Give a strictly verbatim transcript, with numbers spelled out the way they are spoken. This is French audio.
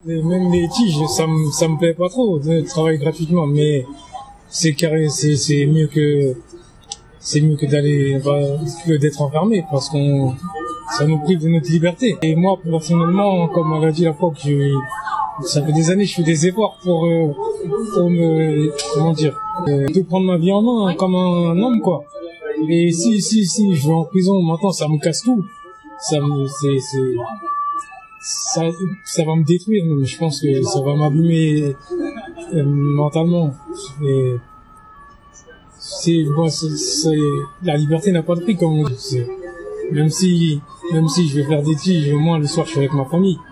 Et même les tiges, ça me, ça me plaît pas trop de travailler gratuitement, mais c'est carré, c'est, c'est mieux que, c'est mieux que d'aller, que d'être enfermé, parce qu'on, ça nous prive de notre liberté. Et moi, personnellement, comme on l'a dit la fois, que je, ça fait des années que je fais des efforts pour, euh, pour me, comment dire, euh, de prendre ma vie en main, hein, comme un, un homme, quoi. Et si, si, si, je vais en prison, maintenant, ça me casse tout. Ça me, c'est, c'est, ça, ça va me détruire, mais je pense que ça va m'abîmer euh, mentalement. Et c'est, bon, c'est, c'est, la liberté n'a pas de prix, comme on dit. C'est, même si, même si je vais faire des tiges, au moins le soir je suis avec ma famille.